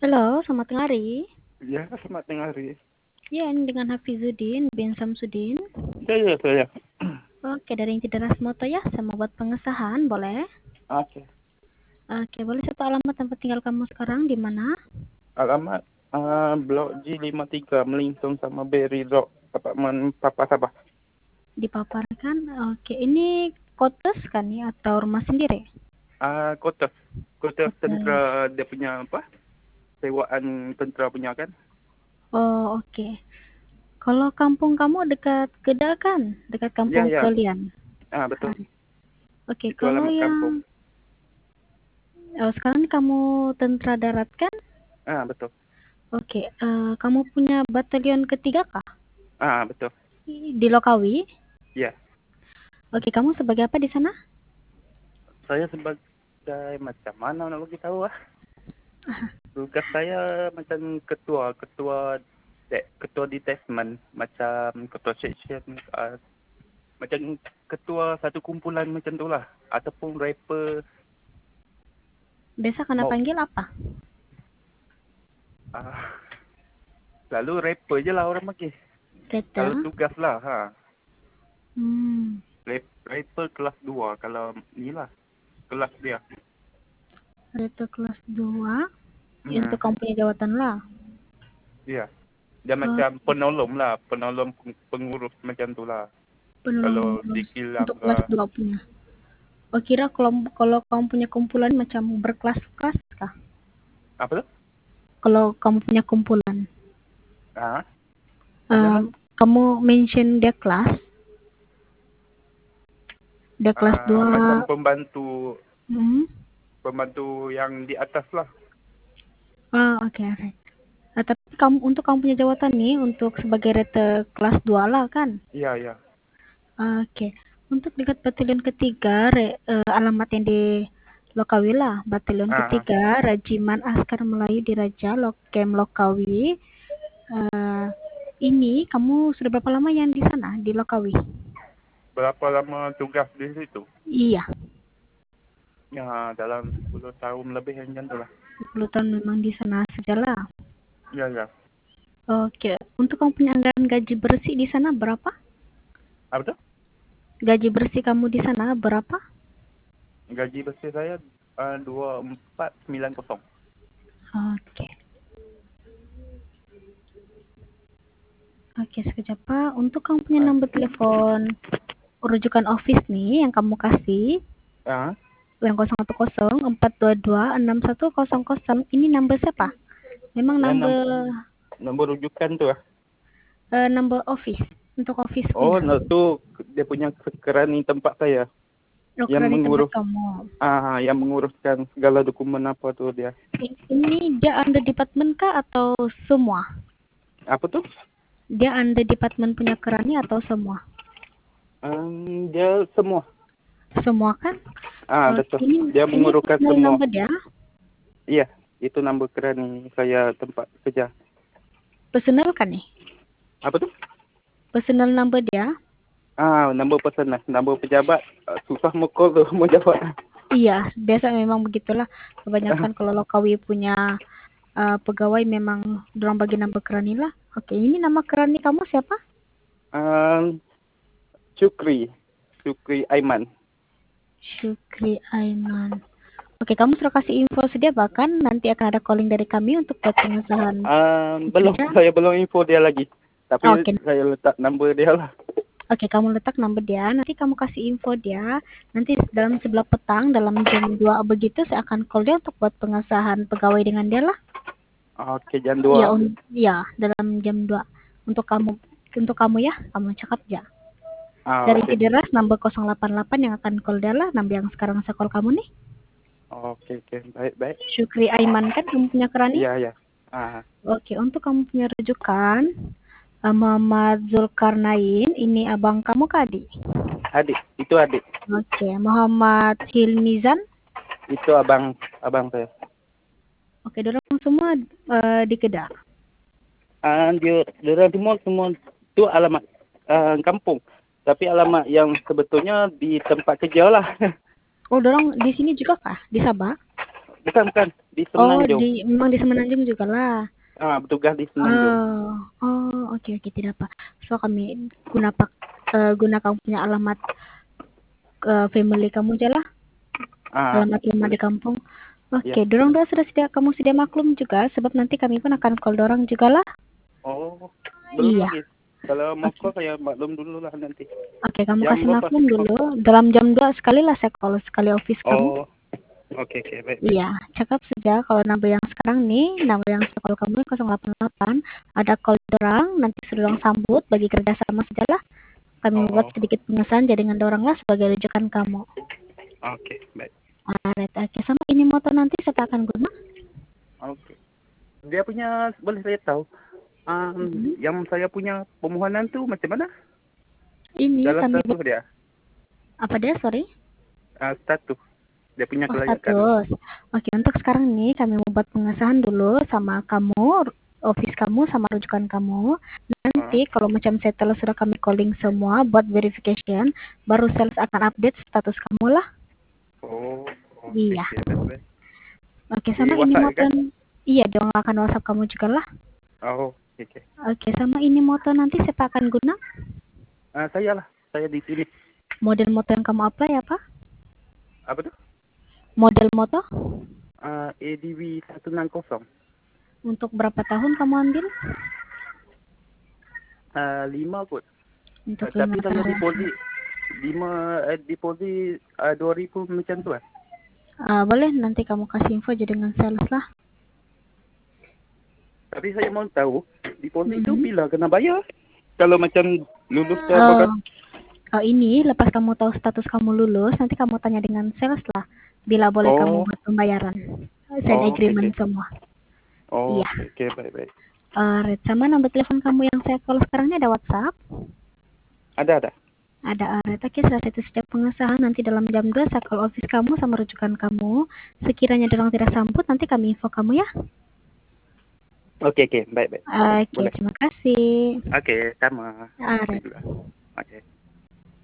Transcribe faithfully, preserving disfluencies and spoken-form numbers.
Halo, selamat tengah hari. Ya, selamat tengah hari. Ya, ini dengan Hafizuddin bin Samsudin. Saya, saya. Oke, dari Cederas Moto ya, saya mau buat pengesahan, boleh? Oke. Oke, boleh satu alamat tempat tinggal kamu sekarang di mana? Alamat uh, Blok G lima tiga Melintong sama Berry Rock, apartemen Papa Sabah. Dipaparkan. Oke, ini kotes kan ya atau rumah sendiri? Ah, uh, Kotas. Kotas Kotes. tentera dia punya apa? Sewaan tentera punya kan? Oh, oke. Kalau kampung kamu dekat Kedah kan? Dekat Ya, kampung ya. kalian. Ah, betul. Oke, Itu kalau alamat kampung. yang oh, sekarang kamu tentara darat kan? Ah, betul. Oke, uh, kamu punya batalion ketiga kah? Ah, betul. Di Lokawi? Ya. Oke, kamu sebagai apa di sana? Saya sebagai macam mana nak bagi tahu ah? Tugas saya macam ketua, ketua de, ketua detachment, macam ketua section, uh, macam ketua satu kumpulan macam tu lah. Ataupun rapper. Biasa kena Mau, panggil apa? uh, lalu rapper je lah orang panggil. Kata. Kalau tugas lah, ha. Hmm. Rap, rapper kelas dua, kalau ni lah. Kelas dia. Reta kelas dua. Hmm. Untuk kamu punya jawatan lah. Ya. Dia Oh, macam penolong lah. Penolong pengurus macam tu lah. penolong Kalau dikilang untuk ke. kelas dua punya. Oh, kira kalau, kalau kamu punya kumpulan macam berkelas-kelas kah? Apa tu? Kalau kamu punya kumpulan. Ha? Uh, kamu mention dia kelas. Dia kelas Uh, dua. macam pembantu. Hmm. Pembantu yang di atas lah. Ah, oke, okay, right. Nah, tapi kamu untuk kamu punya jawatan nih untuk sebagai rete kelas dua lah kan? Iya, iya. Oke. Okay. Untuk dekat batalion ketiga, re, uh, alamat yang di Lokawi lah. Batalion Ah, ketiga, Regimen Askar Melayu di Raja, Lokem Lokawi. Uh, ini kamu sudah berapa lama yang di sana, di Lokawi? berapa lama tugas di situ? Iya. Ya, dalam sepuluh tahun lebih macam tu lah. sepuluh tahun memang di sana saja lah. Ya, ya. Oke. Okay. Untuk kamu punya anggaran gaji bersih di sana berapa? Apa tu? Gaji bersih kamu di sana berapa? Gaji bersih saya uh, dua empat sembilan kosong. Oke. Oke, sekejap Pak. Untuk kamu punya Ah. nomor telepon rujukan office nih yang kamu kasih. Ah. Yang nol satu nol empat dua dua enam satu nol nol. Ini number siapa? Memang Ya, number nombor rujukan tu lah. Uh, number office. Untuk office Oh, punya. no, tu dia punya kerani tempat saya. Oh, yang di mengurus tempat kamu. Ah, yang menguruskan segala dokumen apa tu dia. Ini dia under department kah atau semua? Apa tu? Dia under department punya kerani atau semua? Um, dia semua. Semua kan? Ah, uh, betul. Ini, Dia menguruskan ini semua. number dia. Iya, itu nombor kerani saya tempat kerja. Personal kan nih? Apa tu? Personal number dia. Ah, nombor personal, nombor pejabat. Uh, susah mau call tu, mau jawab. Iya, biasa memang begitulah. Kebanyakan kalau Lokawi punya uh, pegawai memang dorang bagi nama kerani lah. Oke, ini nama kerani kamu siapa? Um, Syukri. Syukri Aiman. Syukri Aiman. Oke, kamu sudah kasih info sedia bahkan nanti akan ada calling dari kami untuk buat pengesahan. Um, belum, saya belum info dia lagi. Tapi Oke. saya letak nombor dia lah. Oke, kamu letak nomor dia, nanti kamu kasih info dia. Nanti dalam sebelah petang, dalam jam dua begitu, saya akan call dia untuk buat pengesahan pegawai dengan dia lah. Oke, jam Ya, dua. un- ya, dalam jam dua. Untuk kamu, untuk kamu ya, kamu cakap ya. Ah, Dari okay. Cederas, nomor nol delapan delapan yang akan call dia lah, nomor yang sekarang saya call kamu nih. Oke, oke. Baik, baik. Syukri Aiman kan kamu punya kerani? Iya, iya. Ah. Oke, untuk kamu punya rujukan, Muhammad Zulkarnain, ini abang kamu kah adik? Adik, itu adik. Oke, Muhammad Hilmizan? Itu abang, abang saya. Oke, dorang semua uh, di Kedah. Ah, dia, dia semua semua itu alamat uh, kampung. Tapi alamat yang sebetulnya di tempat kerja lah. Oh, dorang di sini juga kah? Di Sabah? Bukan, bukan. di Oh, Semenanjung. di memang di Semenanjung juga lah. Ah, bertugas di Semenanjung. Oh, oh, oke oke tidak apa. So kami guna pak eh, guna kamu punya alamat eh, family kamu aja lah, Ah, alamat rumah di boleh. kampung. Ya. Oke, dorang dah sudah sedia, kamu sudah maklum juga, sebab nanti kami pun akan call dorang juga lah. Oh, belum Iya, lagi. Kalau mau oke. call saya maklum dulu lah nanti. Oke, kamu Jam kasih berapa? maklum dulu. Dalam jam dua sekali lah saya call sekali office kamu. Oh, oke oke baik baik. Iya, cakap saja kalau number yang sekarang nih, number yang saya call kamu nol delapan delapan, ada call dorang, nanti sudah dorang sambut, bagi kerjasama sajalah. Kami membuat Oh, sedikit pengesahan jaringan dorang lah sebagai rujukan kamu. oke baik. Alright, oke. Sama ini motor nanti saya akan guna. Oke. Dia punya boleh saya tahu? Um, Mhm. yang saya punya pemohonan tu macam mana? Ini Dalam kami buat, status dia. apa dia, sorry? Ah, status. Dia punya Oh, kelayakan. status. Oke, untuk sekarang nih kami membuat pengesahan dulu sama kamu, office kamu sama rujukan kamu. Ah, Nanti kalau macam setelah sudah kami calling semua buat verification, baru sales akan update status kamu lah. oh, oke Iya. oke baik baik. Oke, Di sama ini WhatsApp ya motor. kan? Iya, dong akan WhatsApp kamu juga lah. Oh, oke oke. Oke, sama ini motor nanti siapa akan guna? Ah, saya lah. Saya di sini. Model motor yang kamu apply apa? Apa tu? Model motor? Ah, A D V seratus enam puluh. Untuk berapa tahun kamu ambil? Ah, lima kot. Untuk Ah, tapi lima saya tahun. deposit lima eh, deposit ah, dua ribu macam tu kan? Ah, boleh nanti kamu kasih info aja dengan sales lah. Tapi saya mau tahu deposit tu Mhm. bila kena bayar? Kalau macam lulus ke Oh, bakat. oh, ini lepas kamu tahu status kamu lulus, nanti kamu tanya dengan sales lah. Bila boleh kamu Oh, buat pembayaran. Sign oh, oke oke. agreement semua. Oh, Iya. oke oke baik baik. Alright, sama nomor telepon kamu yang saya call sekarang ini ada WhatsApp. Ada ada. Ada alright. Oke, salah satu setiap pengesahan nanti dalam jam dua saya call office kamu sama rujukan kamu. Sekiranya dorong tidak sambut, nanti kami info kamu ya. Oke oke baik baik. Oke, Boleh. terima kasih. Oke, sama. Alright. Juga. Oke.